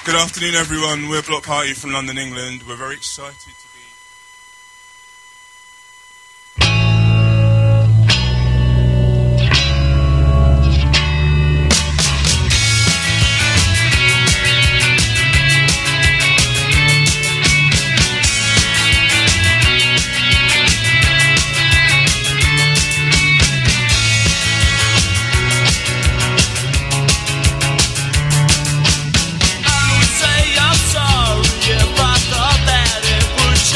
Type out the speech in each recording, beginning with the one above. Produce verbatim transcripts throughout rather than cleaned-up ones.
Good afternoon, everyone. We're Block Party from London, England. We're very excited to be... Say I'm sorry if I thought that it was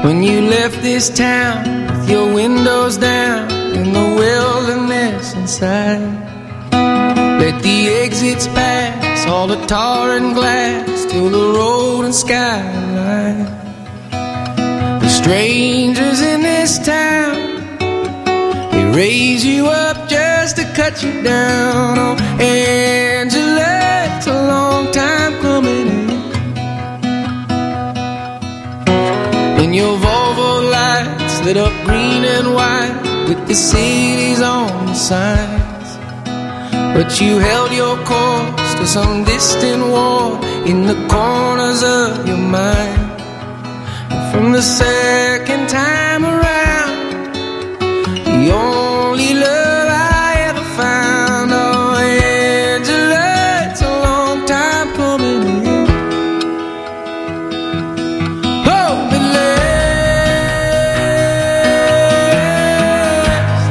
When you left this town with your windows down in the wilderness inside, let the exits pass, all the tar and glass, till the road and skyline. The strangers in this town, they raise you up just to cut you down. Oh, Angela, it's a long time coming in. And your Volvo lights lit up green and white with the cities on the signs. But you held your course to some distant war in the corners of your mind. And from the second time around, the only love I ever found. Oh, Angela, it's a long time coming in. Hope it lasts.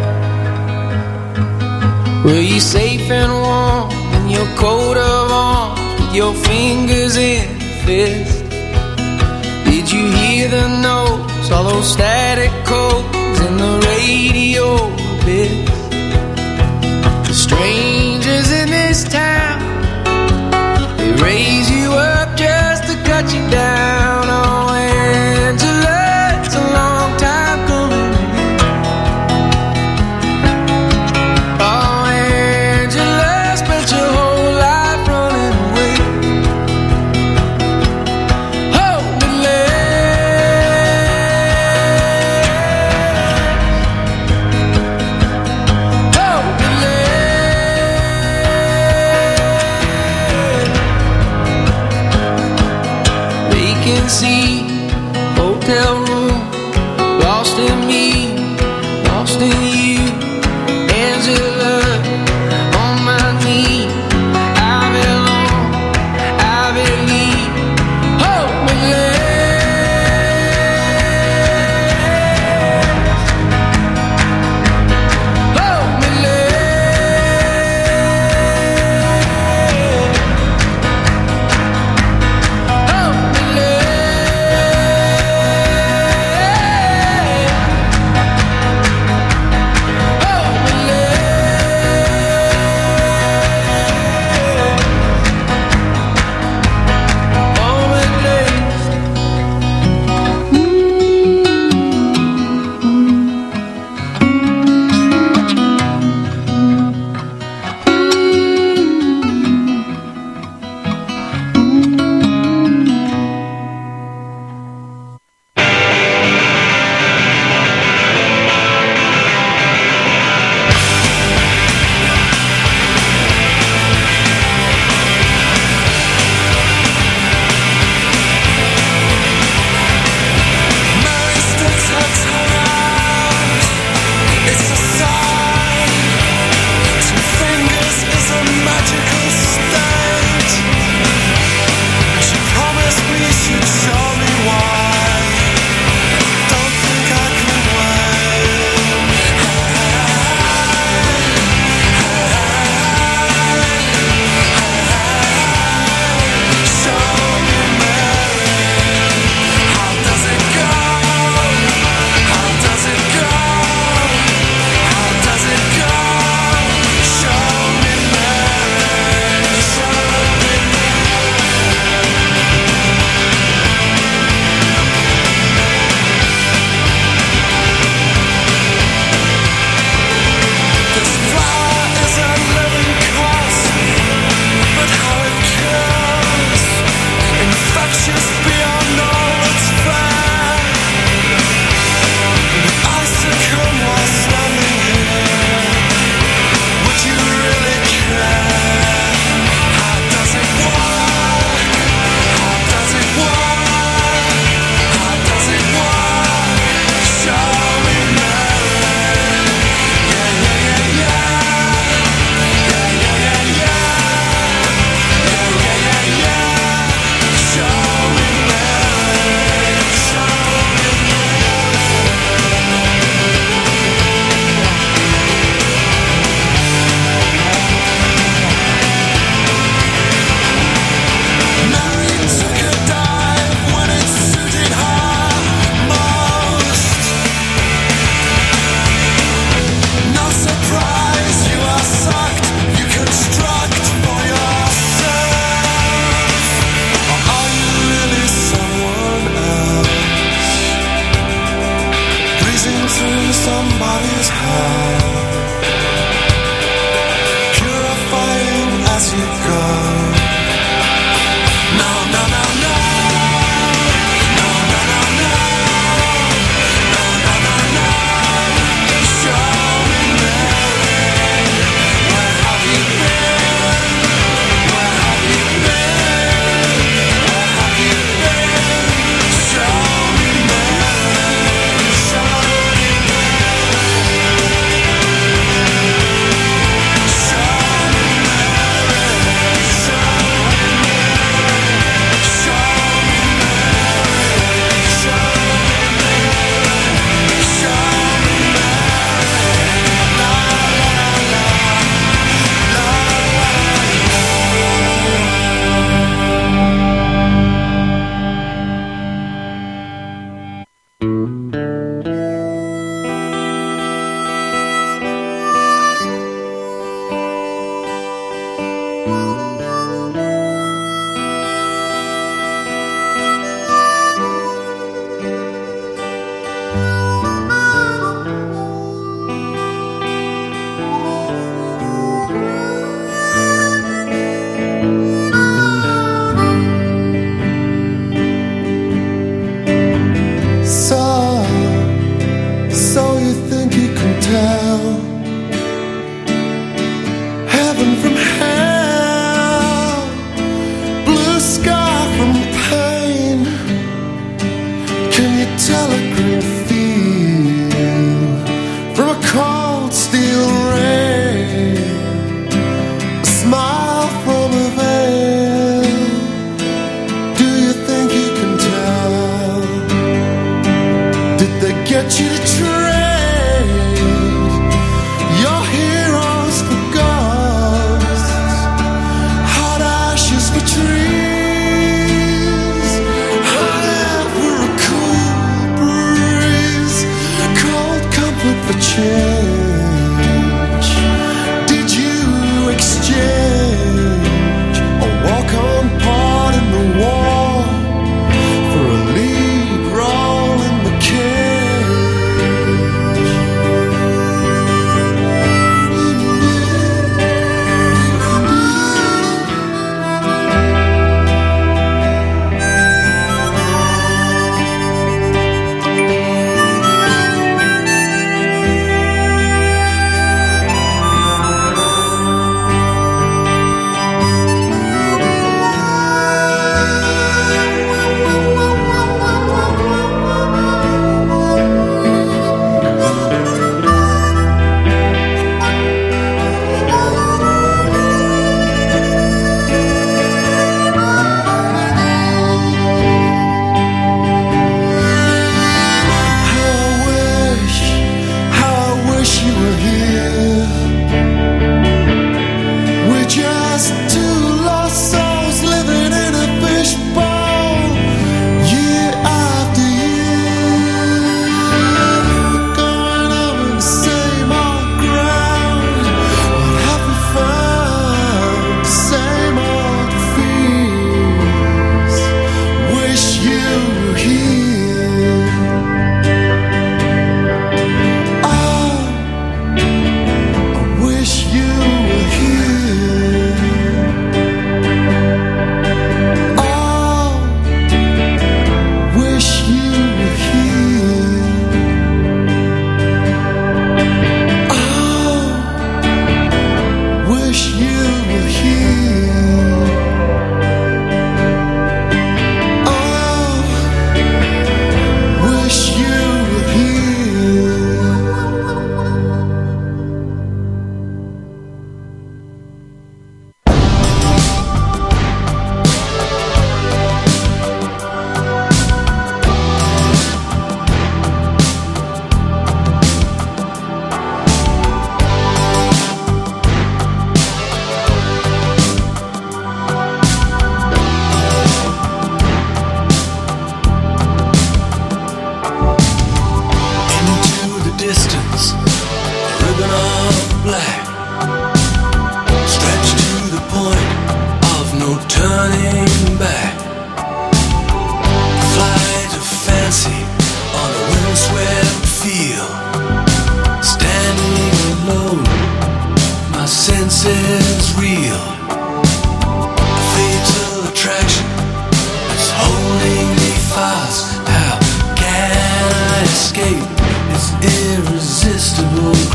Were you safe and warm in your coat of arms with your fingers in fist? Did you hear the notes, all those static codes in the radio bits? The strangers in this town, they raise you up just to cut you down. Oh, Angela, it's a long time coming in. Oh, Angela, spent your whole life running away. Hope it lasts. Hope it lasts.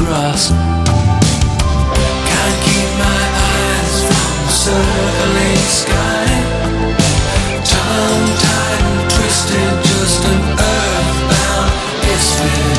grass. Can't keep my eyes from the circling sky. Tongue-tied and twisted, just an earthbound misfit.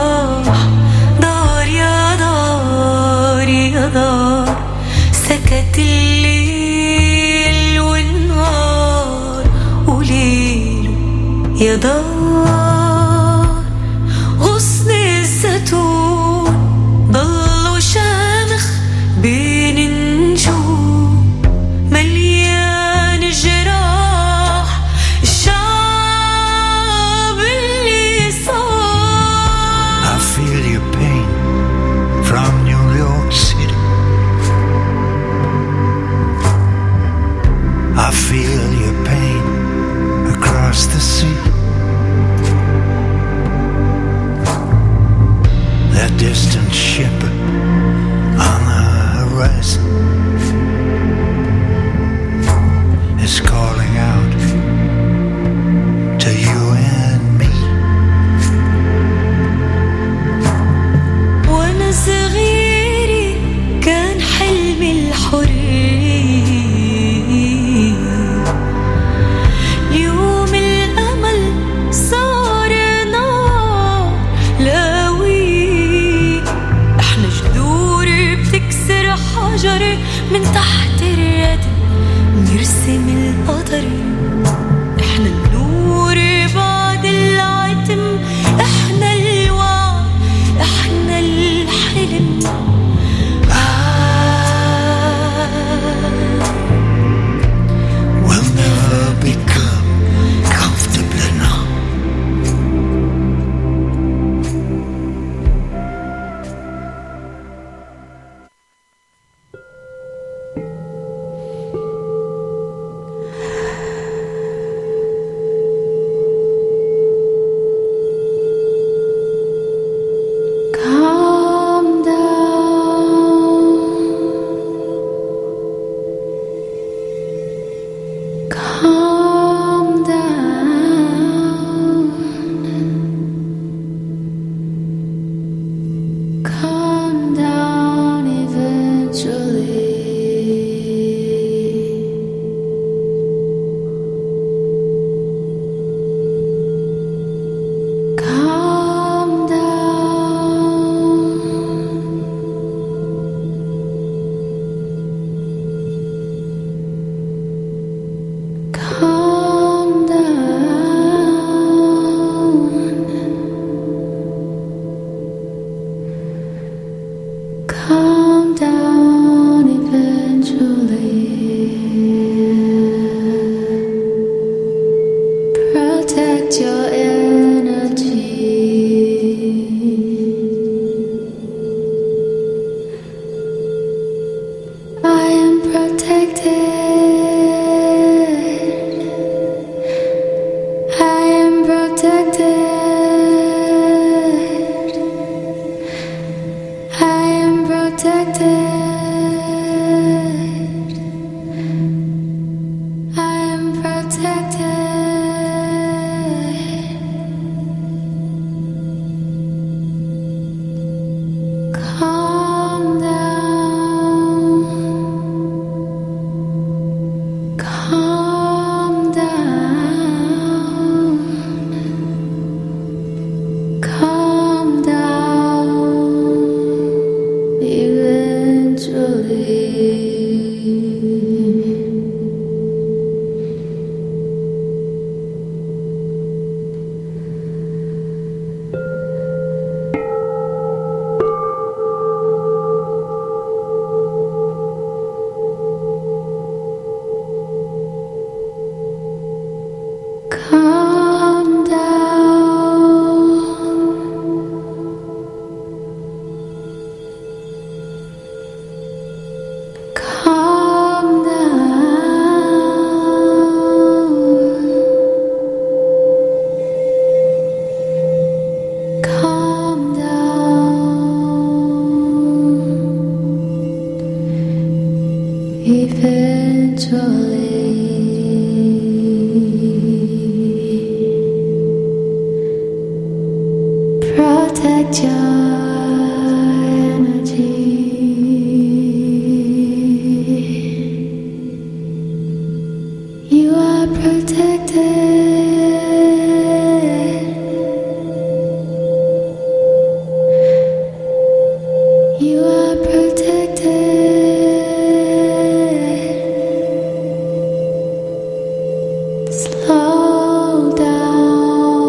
سكت دار غصن الزيتون ضلوا شامخ بين النجوم مليان جراح الشعب اللي صار. I feel your pain from New York City. I feel your pain across the sea. That distant ship on the horizon is calling out to you and me. وانا صغيري كان حلمي الحرية، اليوم الأمل صار نار لاوي. احنا جذور بتكسر حجر من تحت الردم نرسم القدر. احنا النور بعد العتم، احنا الوعي، احنا الحلم. We'll never become comfortable enough. Calm down, calm down, calm down eventually. Calm down, calm down, calm down eventually. Protect your energy. I am protected. I am protected. I am protected. I am protected. Calm down, calm down, calm down eventually. Calm down, calm down, calm down eventually. Protect your energy. You are protected. You are protected. Slow down.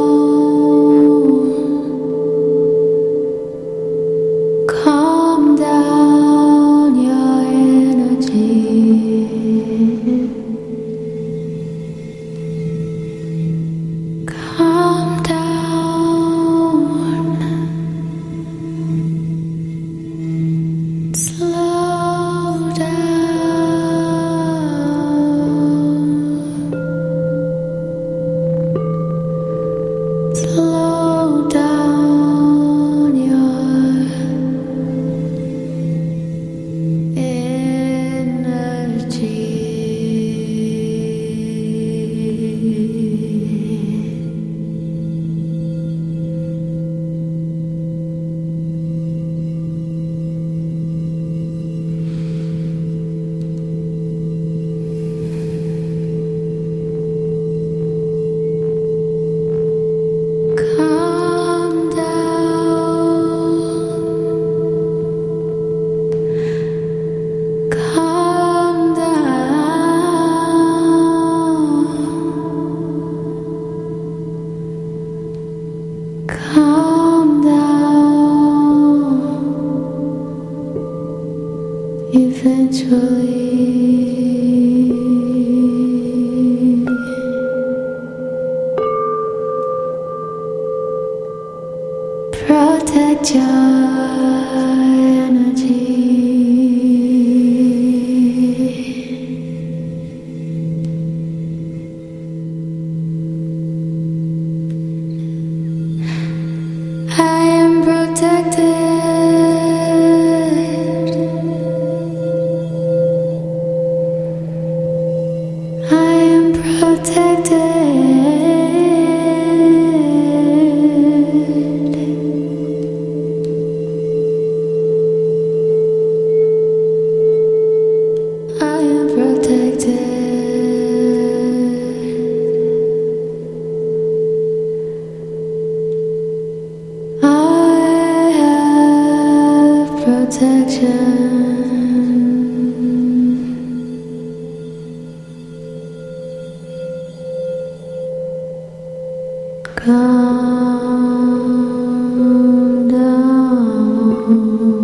calm down eventually. Protect your energy. I am protected. I am protected. I am protected. I have protection. Calm down.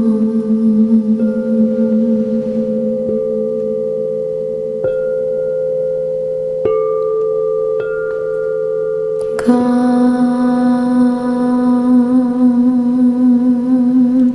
Calm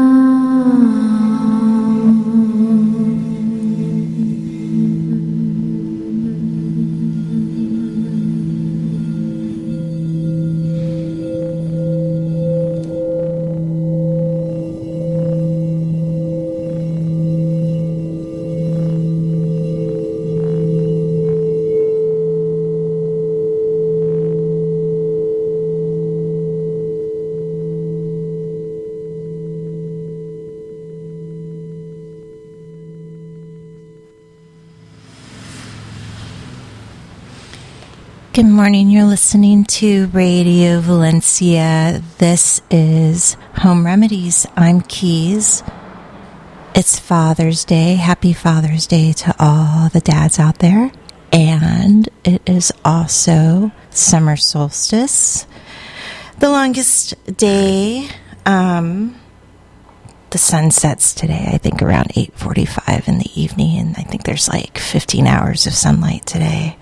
Good morning. You're listening to Radio Valencia. This is Home Remedies. I'm Keys. It's Father's Day. Happy Father's Day to all the dads out there. And it is also summer solstice. The longest day. Um, the sun sets today, I think, around eight forty-five in the evening. And I think there's like fifteen hours of sunlight today.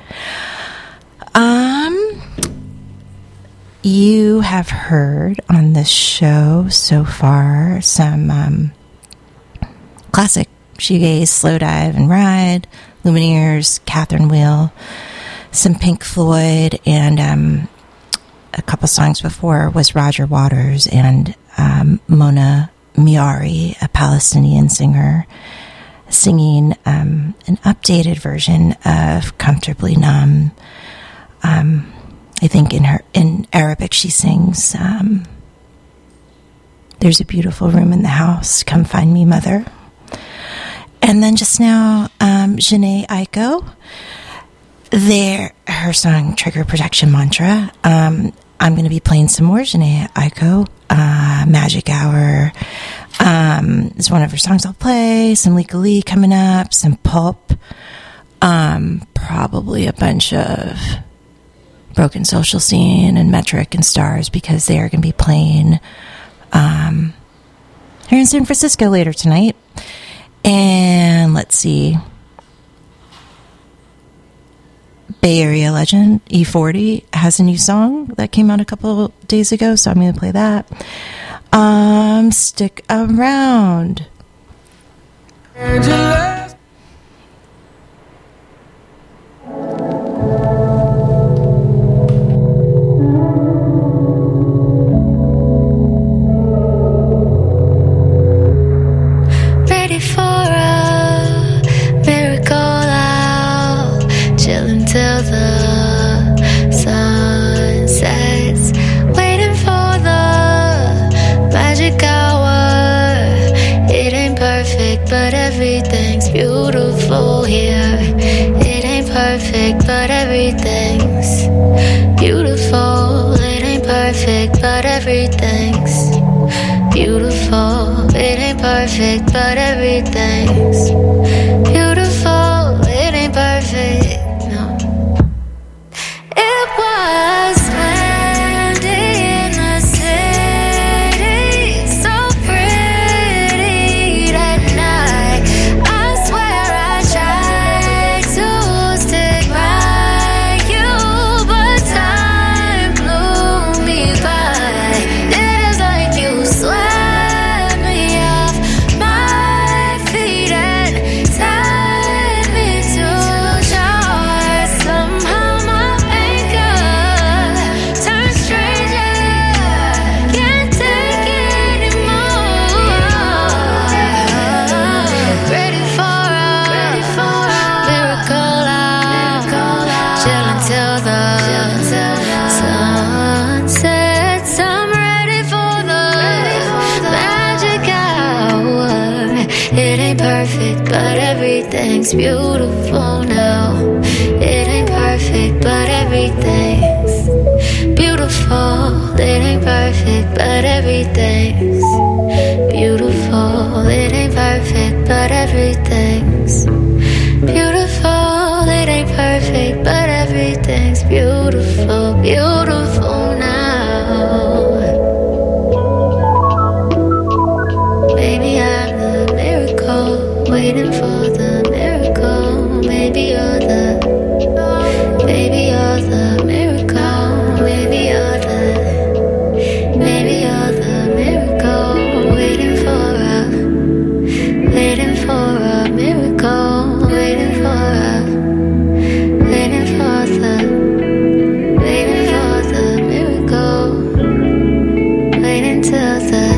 Um, you have heard on this show so far some um, classic shoegaze, slow dive and ride, Lumineers, Catherine Wheel, some Pink Floyd, and um, a couple songs before was Roger Waters and um, Mona Miari, a Palestinian singer, singing um, an updated version of Comfortably Numb. Um, I think in her in Arabic she sings, um, "There's a beautiful room in the house. Come find me, mother." And then just now, um, Jhené Aiko, there her song "Trigger Protection Mantra." Um, I'm going to be playing some more Jhené Aiko. Uh, Magic Hour um, is one of her songs I'll play. Some Lika Lee coming up. Some Pulp. Um, probably a bunch of Broken Social Scene and Metric and Stars, because they are going to be playing um, here in San Francisco later tonight. And let's see, Bay Area legend E forty has a new song that came out a couple days ago, so I'm going to play that. Um, stick around. But everything's beautiful here. It ain't perfect, but everything's beautiful. It ain't perfect, but everything's beautiful. It ain't perfect, but everything's beautiful. It ain't perfect, no. It was windy in the city. everything's beautiful now. It ain't perfect, but everything's beautiful. It ain't perfect, but everything's beautiful. It ain't perfect, but everything's beautiful. It ain't perfect, but everything's beautiful, beautiful now. Maybe I'm the miracle, waiting for the miracle. Maybe you're the, maybe you're the miracle. Maybe you're the, maybe you're the miracle, waiting for a, waiting for a miracle, waiting for a, waiting for the, waiting for the miracle, waiting till the.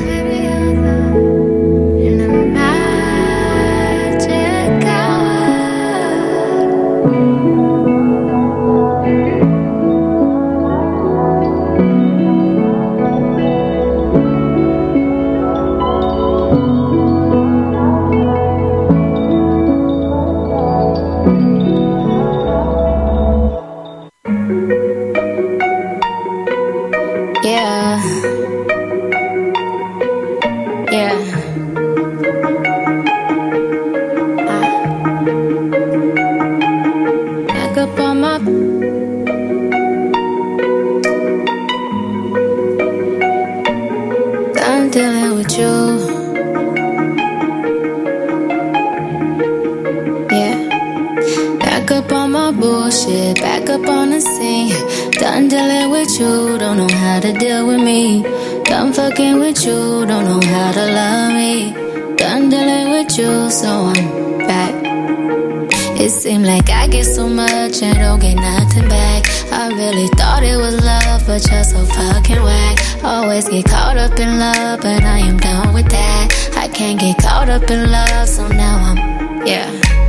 Get caught up in love, but I am done with that. I can't get caught up in love, so now I'm, yeah,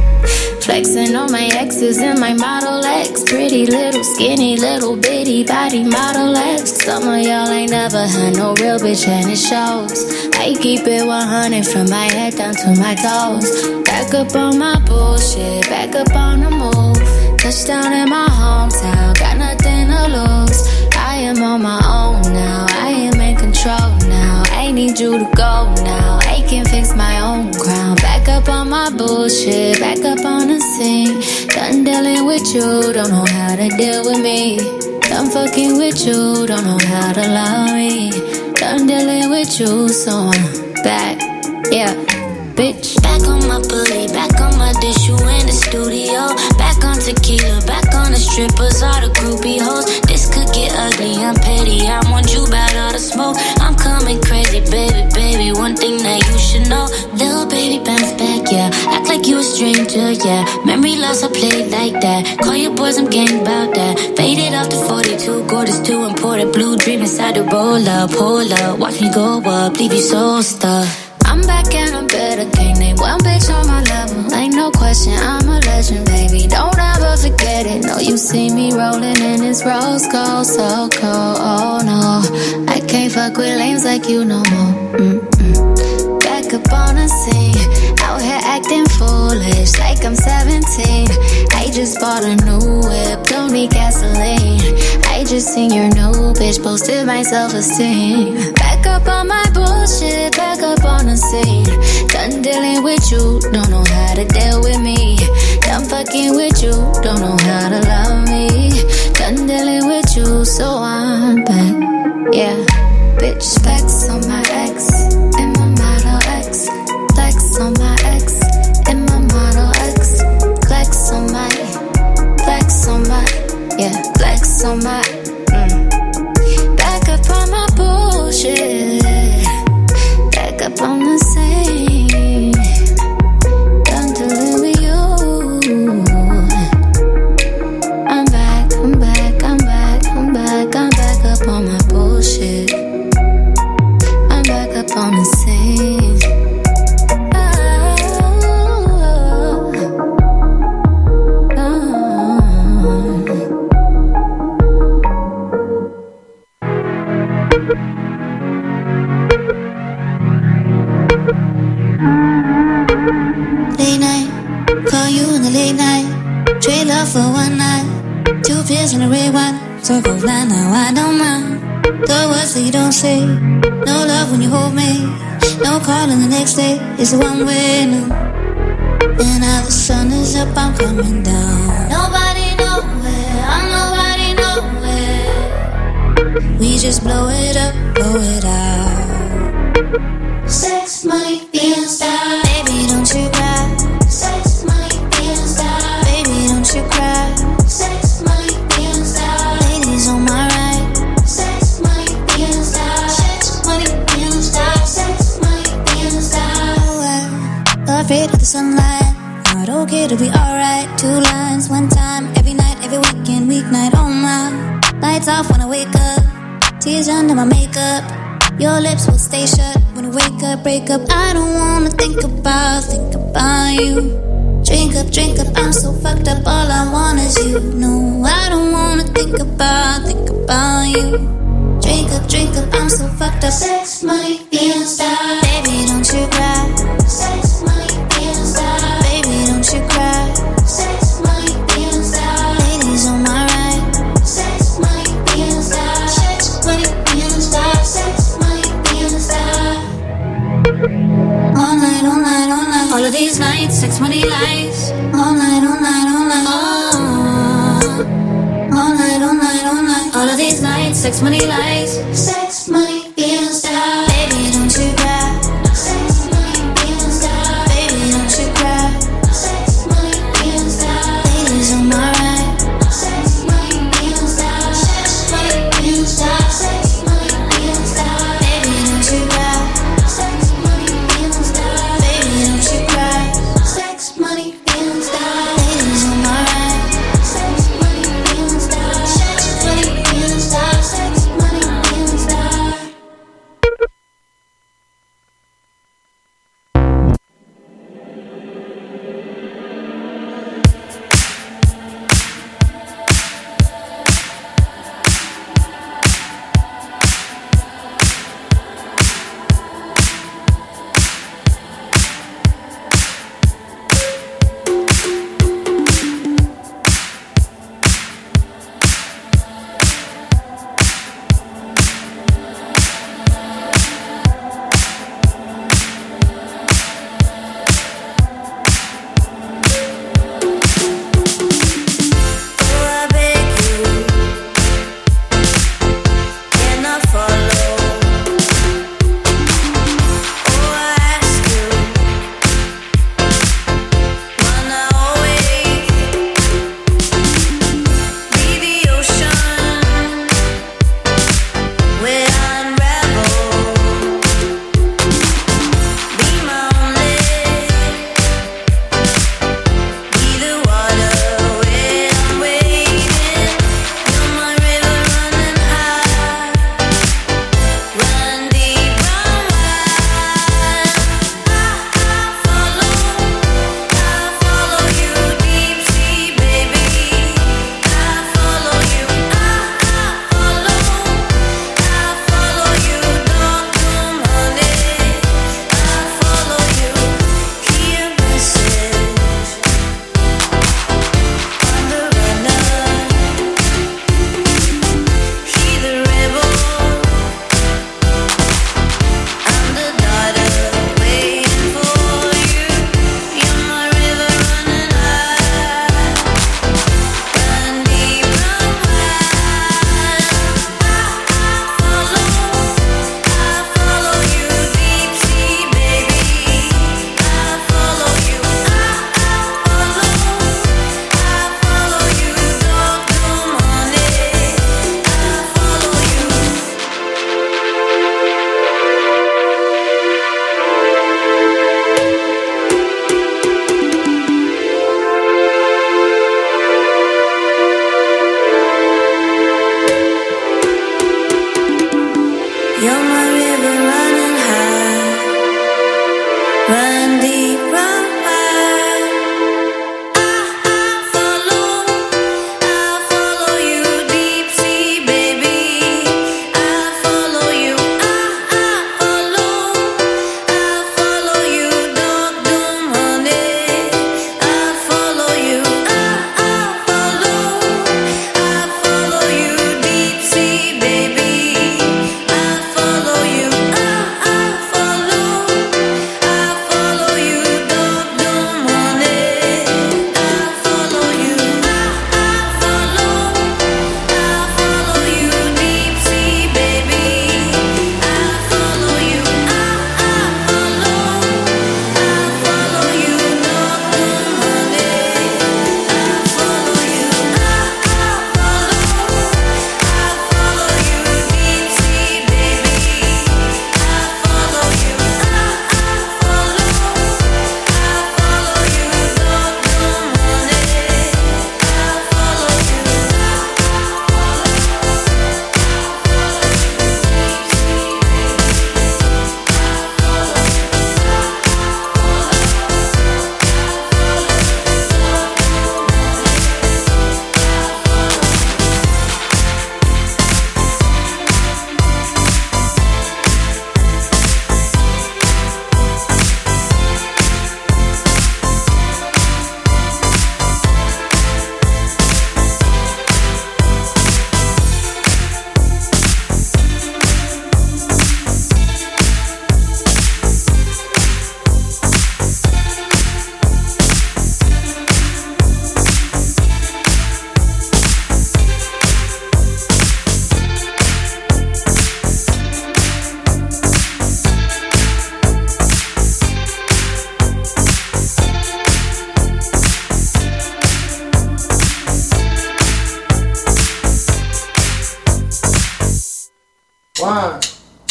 flexing on my exes and my Model X. Pretty little, skinny, little bitty body Model X. Some of y'all ain't never had no real bitch and it shows. I keep it one hundred from my head down to my toes. Back up on my bullshit, back up on the move. Touchdown in my hometown, got nothing to lose. I am on my own now, I am in control now. I need you to go now, I can fix my own crown. Back up on my bullshit, back up on the scene. Done dealing with you, don't know how to deal with me. Done fucking with you, don't know how to love me. Done dealing with you, so I'm back, yeah, bitch. Back on my bully, back on my dish, you in the studio. Back on tequila, back on the strippers, all the groupie hoes. This could get ugly, I'm petty, I want you about all the smoke. I'm coming crazy, baby, baby, one thing that you should know. Little baby bounce back, yeah, act like you a stranger, yeah. Memory loss, I played like that. Call your boys, I'm gang about that. Faded off the forty-two, gorgeous too important. Blue dream inside the roll up, hold up. Watch me go up, leave you so stuck. I'm back and I'm better, can't name one bitch on my level. Ain't no question, I'm a legend, baby, don't ever forget it. No, you see me rolling in this rose gold, so cold, oh no. I can't fuck with lames like you no more. Mm-mm. Back up on the scene, out here acting foolish like I'm seventeen. I just bought a new whip, don't need gasoline. I just seen your new bitch, posted my self-esteem. Back up on my bullshit, back up on the scene. Done dealing with you, don't know how to deal with me. Done fucking with you, don't know how to love me. Done dealing with you, so I'm back, yeah, bitch. Flex on my ex, and my Model X. Flex on my ex, and my Model X. Flex on my, flex on my, yeah, flex on my, mm. Back up on my bullshit, back up on the scene. Done dealing with you. I'm back, I'm back, I'm back, I'm back, I'm back up on my bullshit. I'm back up on the scene. Late night, call you for one night. Two pills and a red wine. Circle fly now, I don't mind. The words that you don't say. No love when you hold me. No calling the next day. It's a one way now. And now the sun is up, I'm coming down. Nobody nowhere, I'm nobody nowhere. We just blow it up, blow it out. Sex, money, being style. Baby, don't you cry. Sex, money, being style. Baby, don't you cry. Sex, money, being style. Ladies on my right. Sex, money, being style. Sex, money, being style. Sex, money, being style. Oh, I'm afraid of the sunlight. Not okay to be alright. Two lines, one time, every night, every weekend, weeknight. Oh my, lights off when I wake up. Tears under my makeup. Your lips will stay shut when I wake up, break up. I don't wanna think about, think about you. Drink up, drink up, I'm so fucked up. All I want is you. No, I don't wanna think about, think about you. Drink up, drink up, I'm so fucked up. Sex, money, being style. Baby, don't you cry. Sex, money, being style. Baby, don't you cry. Sex, money, being style. Ladies on my right. Sex, money, being style. Sex, money, being style. Sex, money, being style. All night, all night, all night. All of these nights, sex, money, lies. All night, all night, all night. Oh. All night, all night, all night. All of these nights, sex, money, lies. Sex, money, being style. Baby, don't you cry. Sex, money, being style. Baby, don't you cry. Sex, money, being style. Ladies on my right. Sex, money, being style. Sex, money, being style. Sex, money, being style. Baby, don't you cry. Sex, money, being style. Baby, don't you cry. Sex, money, being style. Ladies on my right. Sex, money, being style. Sex, money, being style. Sex, money, being style.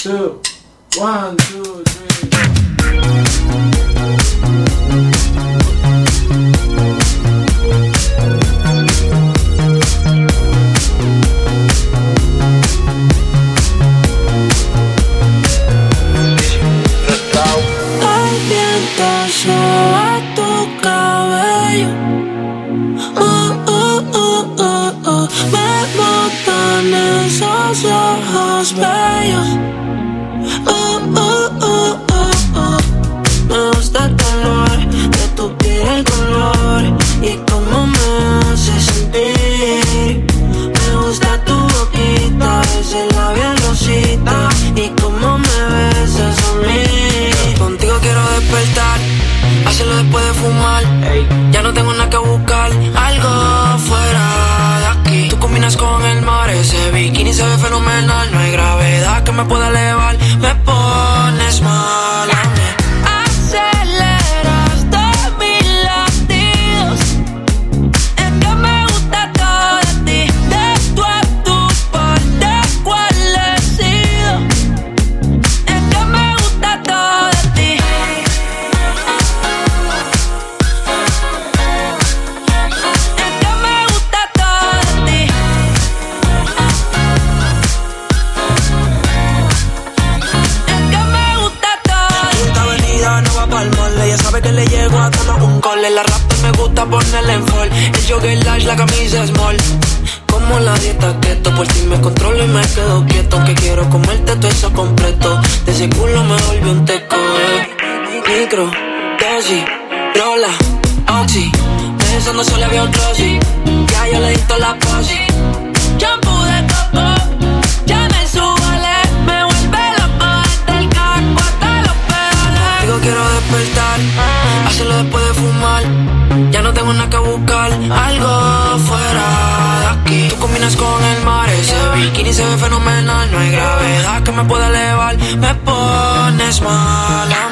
two, one, two, three. El viento soba tu cabello. Uh, uh, uh, uh, uh. Me botan esos ojos bellos. Uh, uh, uh, uh, uh. Me gusta el color de tu piel, el color y cómo me hace sentir. Me gusta tu boquita, ese labial rosita y cómo me besas a mí. Contigo quiero despertar, hacerlo después de fumar. Ya no tengo nada que buscar, algo fuera de aquí. Tú combinas con el mar, ese bikini se ve fenomenal. No hay gravedad que me pueda elevar, me pones mal a mí. Aceleras todos mis latidos, es que me gusta todo de ti. De tu a tu parte, ¿cuál he sido? Es que me gusta todo de ti. Es que me gusta todo de ti. Es que me gusta todo. Quinta avenida, no va pa'l mall. Ella sabe que le llego a todo un call. La raptor me gusta ponerle en fall. El jogger large, la camisa small. Como la dieta keto, por si me controlo y me quedo quieto. Que quiero comerte todo eso completo. De ese culo me volví un teco, eh. Micro, dosis, rola, oxi. Pensando solo había un rosy. Ya yo le di toda la posi. Shampoo de coco, ya me subale. Me vuelve loco desde el casco hasta los pedales. Digo quiero despertar, hacerlo después de fumar. Ya no tengo nada que buscar, algo fuera de aquí. Tú combinas con el mar, ese bikini se ve fenomenal. No hay gravedad que me pueda elevar, me pones mal a mí.